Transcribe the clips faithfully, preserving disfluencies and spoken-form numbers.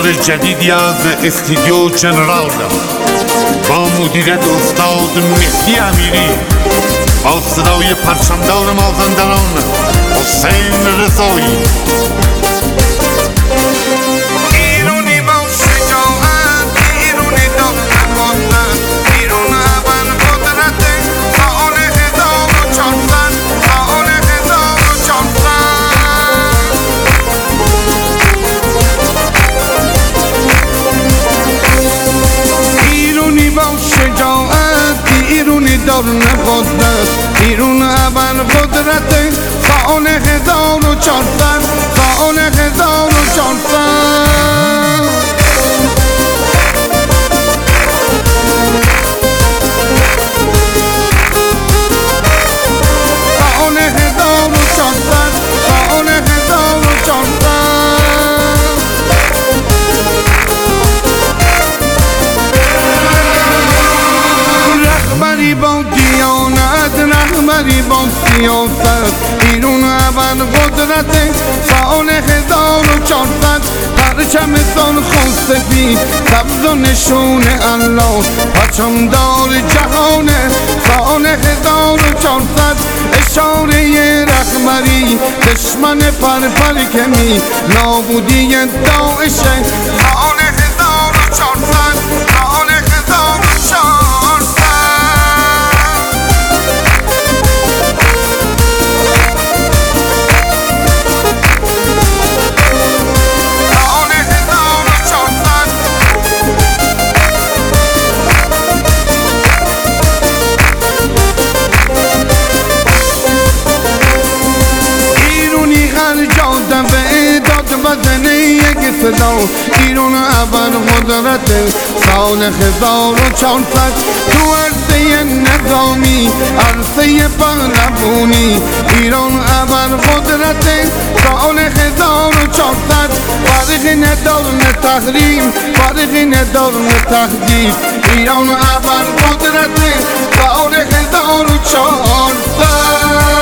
دور جدیدی از استودیو جنرال با مدیریت استاد مهدی امیری، با صدای پرچمدار مازندران حسین رضایی. ایرونی با شجاعت، ایرونی داد نخواندن، ایرون اول قدرت سال هزار و چهارصد، سال هزار و چهارصد. ایرونی با شجاعت، ایرونی داد نخواندن، ایرون اول قدرت سال هزار و چهارصد، سال هزار و چهارصد. سال هزار و چهارصد، سال هزار و چهارصد. رهبری با دیانت، رهبری با سیاست، ایرون اول قدرت سال هزار و چهارصد. پرچم سرخ سفید سبز و نشون الله، پرچمدار جهان سال هزار و چهارصد. اشاره رهبری دشمن پرپر کمی، نابودی داعش سال هزار و چهارصد، سال هزار و چهارصد. بزنه یک صدا، ایرون اول قدرت سال هزار و چهارصد. تو عرصه نظامی، عرصه پهلوانی، ایران اول قدرت سال هزار و چهارصد. فارغ ندار نه تحریم، فارغ ندار نه تهدید، ایران اول قدرت سال هزار و چهارصد.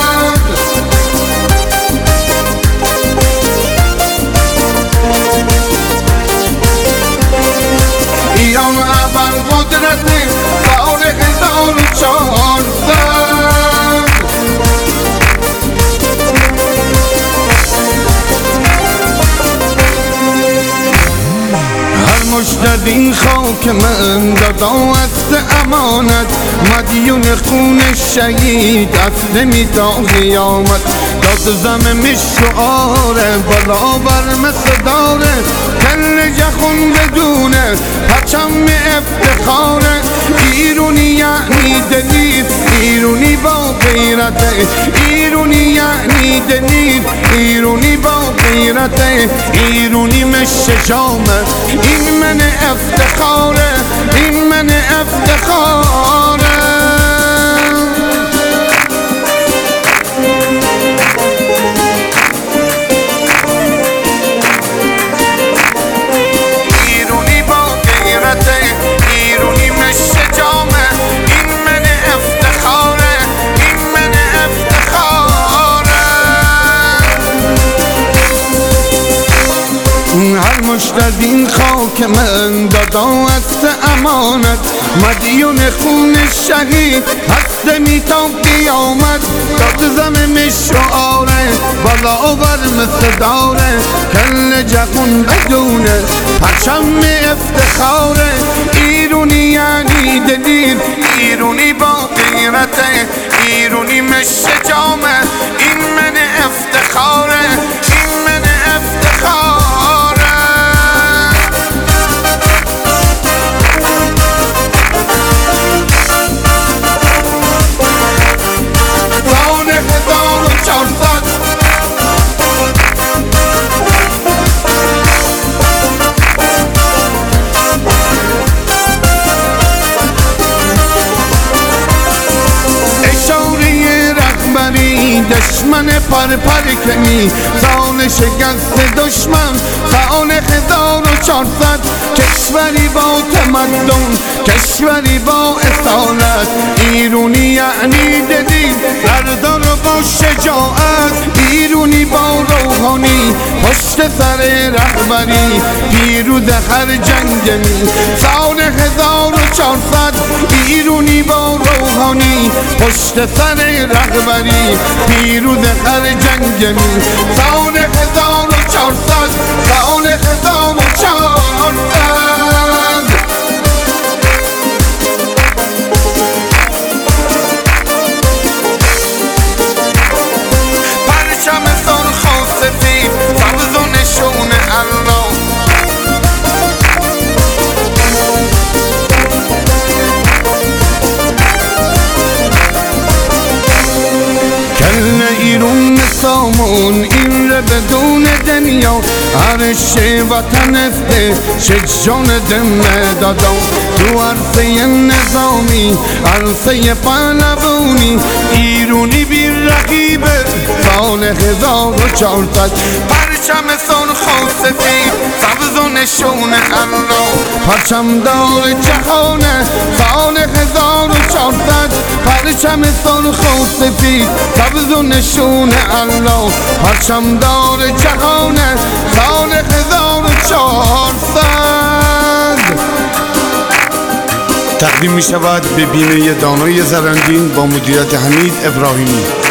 ایران اول قدرت سال هزار و چهارصد. هر مشت این خاک من دادا است امانت، مدیون خون شهید است نمیتا قیامت. داد زم شعاره بالا بر مصداره، کل جخون بدونه پرچم افتخاره. ایرونی یعنی دلیر، ایرونی با غیرته، ایرونی یعنی دلیر، ایرونی با غیرته. ایرونی مشه جامه، این من افتخاره، این من افتخاره. ایرونی مشه جامه، این من افتخاره، این من افتخاره. هر مشت این خاک من دادا است امانت، مدیون خون شهید هست میتا قیامت. داد زمین شعاره بالا بر مصداره، کل جهون بدونه پرچم افتخاره. ایرونی یعنی دلیر، ایرونی با غیرته، ایرونی مشه جامه، این من افتخاره، این من افتخاره. سال هزار و چهارصد. دشمن پر پر کنی سال شکست دشمن سال هزار و چهارصد. کشوری با تمدن، کشوری با اصالت، ایرونی یعنی ددی سردار با شجاعت، ایرونی با روح روحانی پشت سر رهبری پیروز هر جنگمی سال هزار و چهارصد ایرونی با روحانی پشت سر رهبری پیروز هر جنگمی سال هزار و چهارصد سال هزار و چهارصد پرچم سرخ و سفید سبز و نشون الله کل ایرون سامون این ره بدون دنیا عرش وطن استه شش جان دم دادم تو عرصه نظامی عرصه پهلوانی ایرونی بی رقیبه سال هزار و چهارصد پرچم سرخ و سفید سبز و نشون الله پرچم دار جهانه سال هزار و چهارصد پرچم سرخ و سفید سبز و نشون الله پرچم دار جهانه سال هزار و چهارصد تقدیم می شود به بیمه دانای زرندین با مدیریت حمید ابراهیمی.